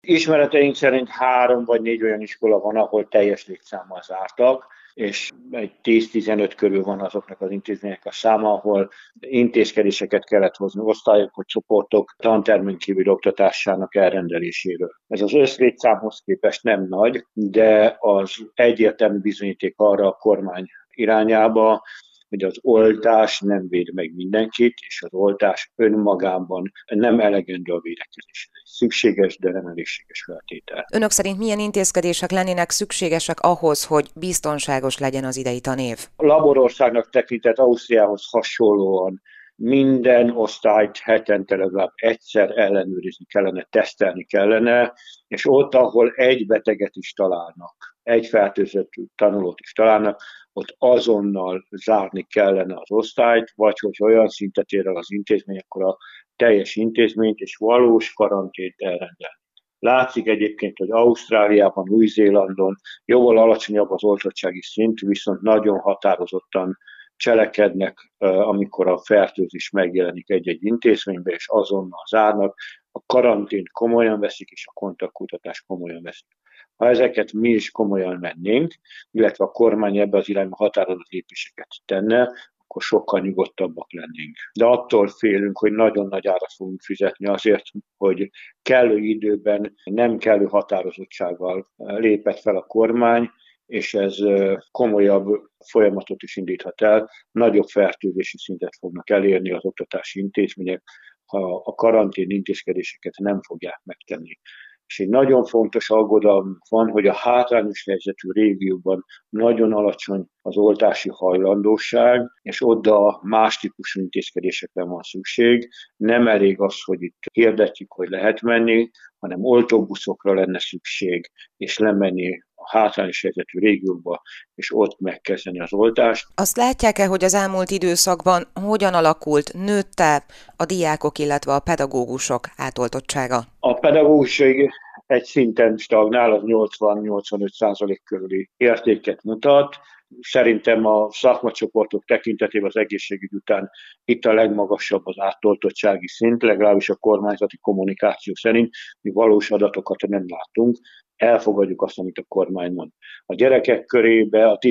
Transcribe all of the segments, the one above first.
Ismereteink szerint 3 vagy 4 olyan iskola van, ahol teljes létszámmal zártak, és egy 10-15 körül van azoknak az intézmények a száma, ahol intézkedéseket kellett hozni osztályok vagy csoportok tantermen kívüli oktatásának elrendeléséről. Ez az összlétszámhoz képest nem nagy, de az egyértelmű bizonyíték arra a kormány irányába, hogy az oltás nem véd meg mindenkit, és az oltás önmagában nem elegendő a védekezésre. Szükséges, de nem elégséges feltétel. Önök szerint milyen intézkedések lennének szükségesek ahhoz, hogy biztonságos legyen az idei tanév? A laborországnak tekintett Ausztriához hasonlóan minden osztályt hetente legalább egyszer ellenőrizni kellene, tesztelni kellene, és ott, ahol egy beteget is találnak, egy fertőzött tanulót is találnak, ott azonnal zárni kellene az osztályt, vagy hogy olyan szintet ér el az intézmény, akkor a teljes intézményt és valós karantént elrendelni. Látszik egyébként, hogy Ausztráliában, Új-Zélandon jóval alacsonyabb az oltottsági szint, viszont nagyon határozottan cselekednek, amikor a fertőzés megjelenik egy-egy intézményben, és azonnal zárnak, a karantént komolyan veszik, és a kontaktkutatást komolyan veszik. Ha ezeket mi is komolyan vennénk, illetve a kormány ebbe az irányba határozott lépéseket tenne, akkor sokkal nyugodtabbak lennénk. De attól félünk, hogy nagyon nagy árat fogunk fizetni azért, hogy kellő időben, nem kellő határozottsággal lépett fel a kormány, és ez komolyabb folyamatot is indíthat el, nagyobb fertőzési szintet fognak elérni az oktatási intézmények, ha a karantén intézkedéseket nem fogják megtenni. És egy nagyon fontos aggodalom van, hogy a hátrányos helyzetű régióban nagyon alacsony az oltási hajlandóság, és oda más típusú intézkedésekre van szükség. Nem elég az, hogy itt hirdetjük, hogy lehet menni, hanem oltóbuszokra lenne szükség, és lemenni a hátrányos helyzetű régiókba, és ott megkezdeni az oltást. Azt látják-e, hogy az elmúlt időszakban hogyan alakult, nőtte a diákok, illetve a pedagógusok átoltottsága? A pedagógusság egy szinten stagnál, az 80-85% körüli értéket mutat. Szerintem a szakmacsoportok tekintetében az egészségügy után itt a legmagasabb az átoltottsági szint, legalábbis a kormányzati kommunikáció szerint, mi valós adatokat nem látunk, elfogadjuk azt, amit a kormány mond. A gyerekek körébe a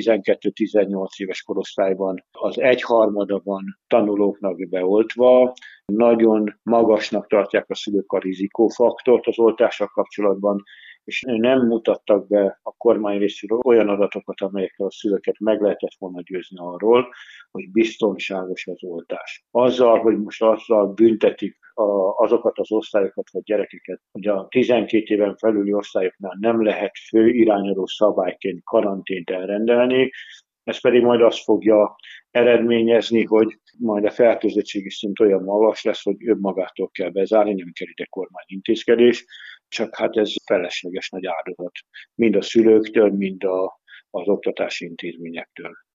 12-18 éves korosztályban az egyharmada van tanulóknak beoltva, nagyon magasnak tartják a szülők a rizikófaktort az oltással kapcsolatban, és nem mutattak be a kormány részéről olyan adatokat, amelyekkel a szülőket meg lehetett volna győzni arról, hogy biztonságos az oltás. Azzal, hogy most azzal büntetik azokat az osztályokat vagy gyerekeket, hogy a 12 éven felüli osztályoknál nem lehet fő irányadó szabályként karantént elrendelni, ez pedig majd azt fogja eredményezni, hogy majd a fertőzöttségi szint olyan magas lesz, hogy önmagától kell bezárni, nem kell ide kormányintézkedés, csak hát ez felesleges nagy áldozat, mind a szülőktől, mind az oktatási intézményektől.